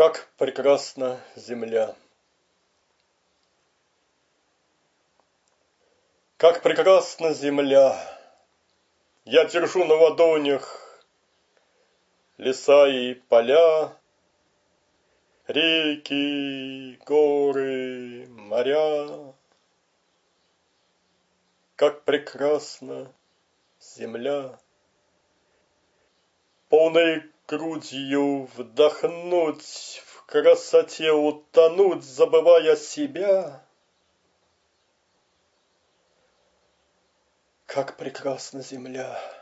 Как прекрасна земля! Как прекрасна земля! Я держу на ладонях леса и поля, реки, горы, моря. Как прекрасна земля! Полной грудью вдохнуть, в красоте утонуть, забывая себя. Как прекрасна земля!